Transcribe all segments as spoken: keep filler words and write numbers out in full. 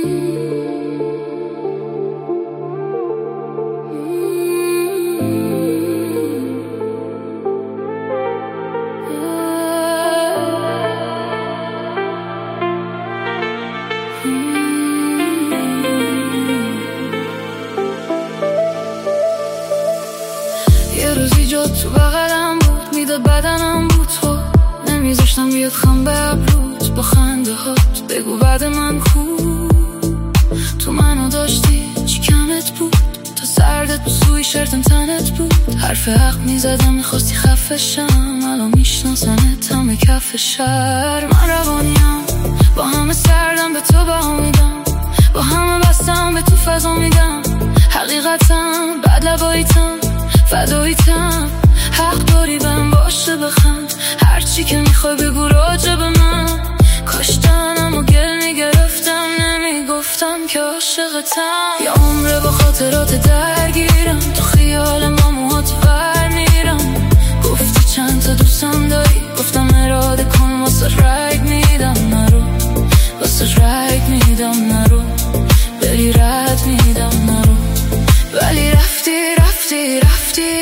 یه روزی جا تو بغلم بود، میداد بدنم بود تو، نمیذاشتم بیاد خم به ابروت با خنده هات. بگو بعد من کو تو منو داشتی چی کمت بود؟ تا سردت تو سوی شرطم تنت بود. حرف حق میزدم میخواستی خفشم، الان میشناسمت همه کف شهر. من روانیم با همه سردم به تو بها میدم، با همه بستم به تو فضا میدم. حقیقتم بد لباییتم فداییتم، حق داری بهم باشه بخند. هرچی که میخوای بگو راجع به من. کاش دهنم و گل میگرفتم نمیگفتم که عاشقتم. یه عمره با خاطرات درگیرم، تو خیالم با موهات ور میرم. گفتی چند تا دوستم داری، گفتم اراده کن واسه رگ میدم نرو، واسه رگ میدم نرو، بری رد میدم نرو. ولی رفتی رفتی رفتی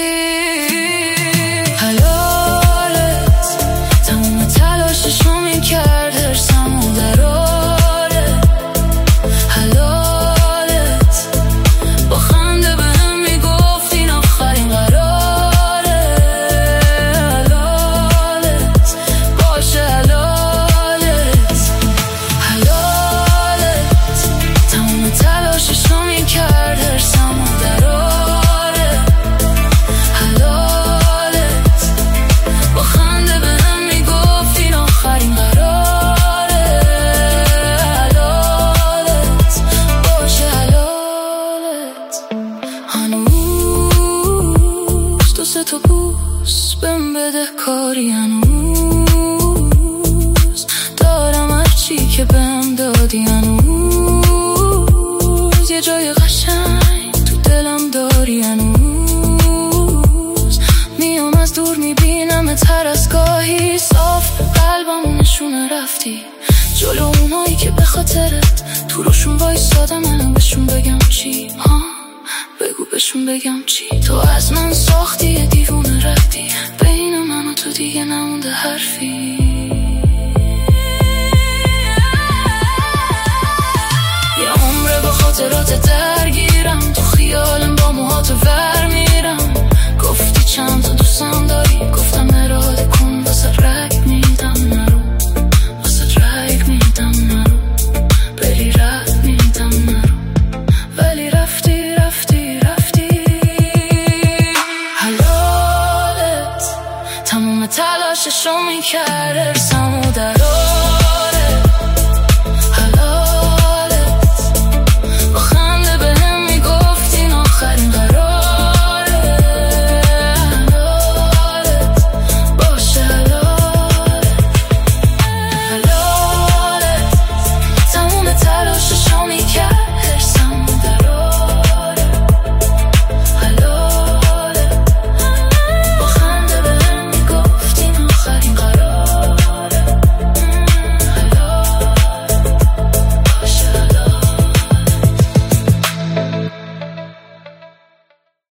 حلالت، تمام تلاششو میکرد هرسم و دراره. حلالت با خنده بهم میگفت این آخرین قراره. حلالت باشه حلالت، حلالت تمام تلاششو میکرد هرسم و دراره. تو بوس بهم بده کاری، هنوز دارم هرچی که بهم دادی. هنوز یه جای قشنگ تو دلم داری. هنوز میام از دور میبینم هر از گاهی صاف قلبم نشونه رفتی جلو اونایی که به خاطرت تو روشون وایسادم. بهشون بگم چی؟ ها بگو بهشون بگم چی؟ تو از من ساختی یه دیوونه رفتی، بین من و تو دیگه نمونده حرفی. یه عمره با خاطرات درگیرم، تو خیالم با موهات ور میرم. گفتی چند تا دوستم داری، گفتم اراده کن واسه رگ میدم نرو، واسه رگ میدم نرو، بری رد میدم نرو. ولی رفتی رفتی رفتی حلالت، تمام تلاششو میکرد هرسم و دراره.